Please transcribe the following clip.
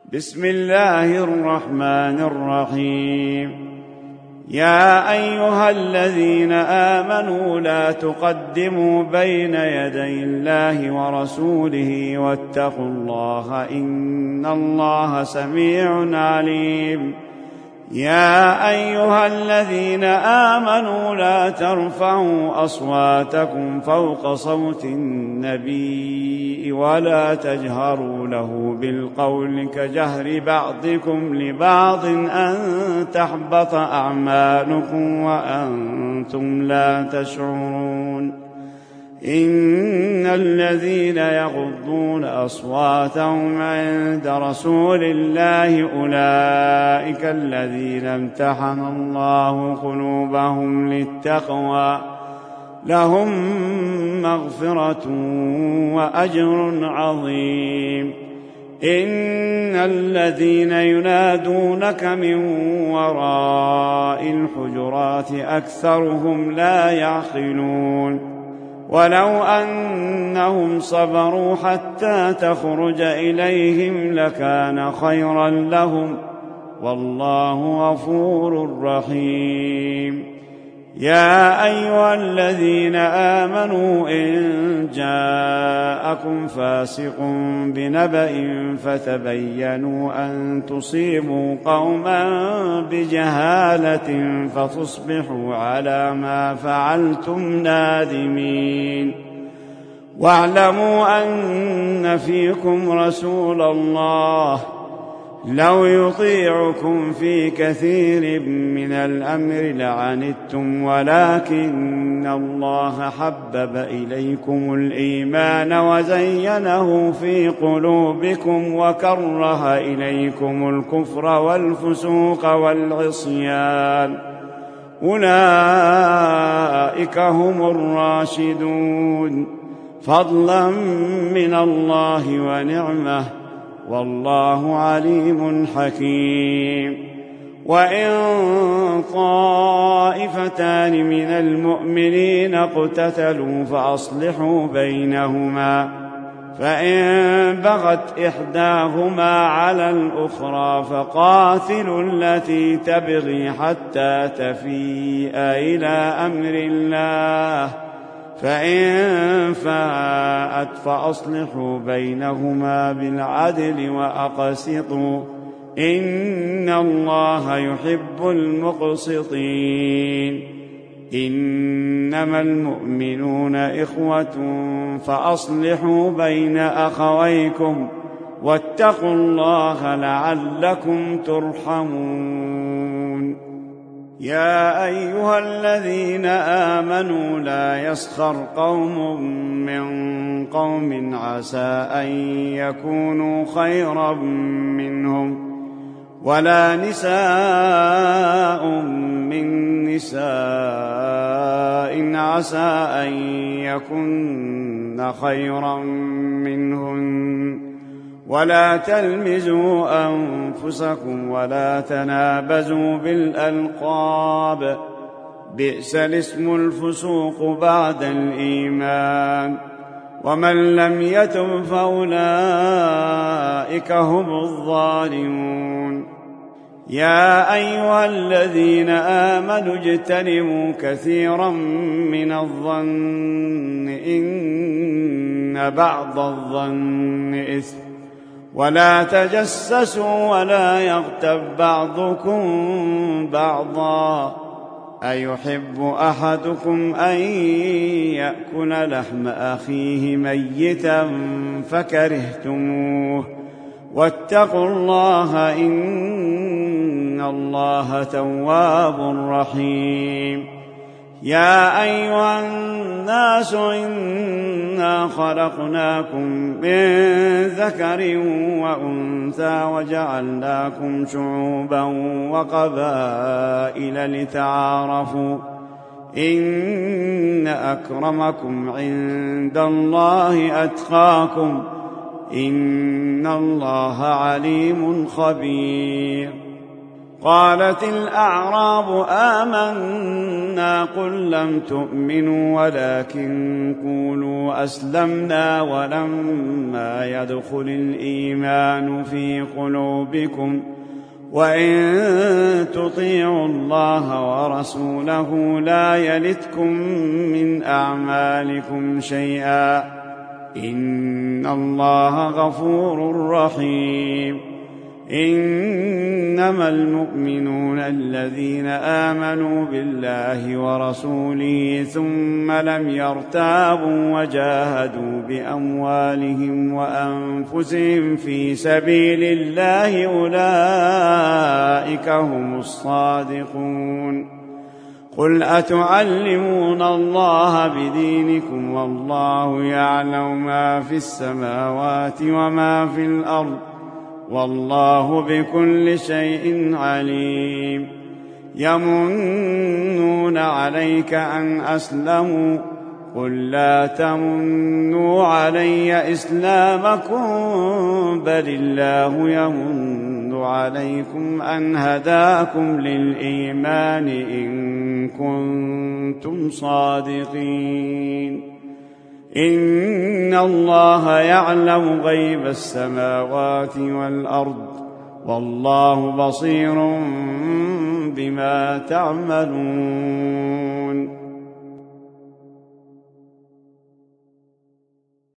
بسم الله الرحمن الرحيم. يا أيها الذين آمنوا لا تقدموا بين يدي الله ورسوله واتقوا الله إن الله سميع عليم. يا أيها الذين آمنوا لا ترفعوا أصواتكم فوق صوت النبي ولا تجهروا له بالقول كجهر بعضكم لبعض أن تحبط أعمالكم وأنتم لا تشعرون. إن الذين يغضون أصواتهم عند رسول الله أولئك الذين امتحن الله قلوبهم للتقوى لهم مغفرة وأجر عظيم. إن الذين ينادونك من وراء الحجرات أكثرهم لا يعقلون. ولو أنهم صبروا حتى تخرج إليهم لكان خيرا لهم والله غفور رحيم. يا أيها الذين آمنوا إن جاءكم فاسق بنبأ فتبينوا أن تصيبوا قوما بجهالة فتصبحوا على ما فعلتم نادمين. واعلموا أن فيكم رسول الله لو يطيعكم في كثير من الأمر لعنتم ولكن الله حبب إليكم الإيمان وزينه في قلوبكم وكره إليكم الكفر والفسوق والعصيان أولئك هم الراشدون فضلا من الله ونعمه والله عليم حكيم. وإن طائفتان من المؤمنين اقتتلوا فأصلحوا بينهما فإن بغت إحداهما على الأخرى فقاتلوا التي تبغي حتى تفيء إلى أمر الله فإن فاءت فأصلحوا بينهما بالعدل وأقسطوا إن الله يحب المقسطين. إنما المؤمنون إخوة فأصلحوا بين أخويكم واتقوا الله لعلكم ترحمون. يا أيها الذين آمنوا لا يسخر قوم من قوم عسى أن يكونوا خيرا منهم ولا نساء من نساء عسى أن يكن خيرا منهن ولا تلمزوا أنفسكم ولا تنابزوا بالألقاب بئس الاسم الفسوق بعد الإيمان ومن لم يتب فأولئك هم الظالمون. يا أيها الذين آمنوا اجتنبوا كثيرا من الظن إن بعض الظن إثم ولا تجسسوا ولا يغتب بعضكم بعضا أيحب أحدكم أن يأكل لحم أخيه ميتا فكرهتموه واتقوا الله إن الله تواب رحيم. يا أيها الناس إنا خلقناكم من ذكر وأنثى وجعلناكم شعوبا وقبائل لتعارفوا إن أكرمكم عند الله أتقاكم إن الله عليم خبير. قالت الأعراب آمنا قل لم تؤمنوا ولكن قولوا أسلمنا ولما يدخل الإيمان في قلوبكم وإن تطيعوا الله ورسوله لا يلتكم من أعمالكم شيئا إن الله غفور رحيم إنما المؤمنون الذين آمنوا بالله ورسوله ثم لم يرتابوا وجاهدوا بأموالهم وأنفسهم في سبيل الله أولئك هم الصادقون قل أتعلمون الله بدينكم والله يعلم ما في السماوات وما في الأرض والله بكل شيء عليم يمنون عليك أن أسلموا قل لا تمنوا علي إسلامكم بل الله يمن عليكم أن هداكم للإيمان إن كنتم صادقين إن الله يعلم غيب السماوات والأرض والله بصير بما تعملون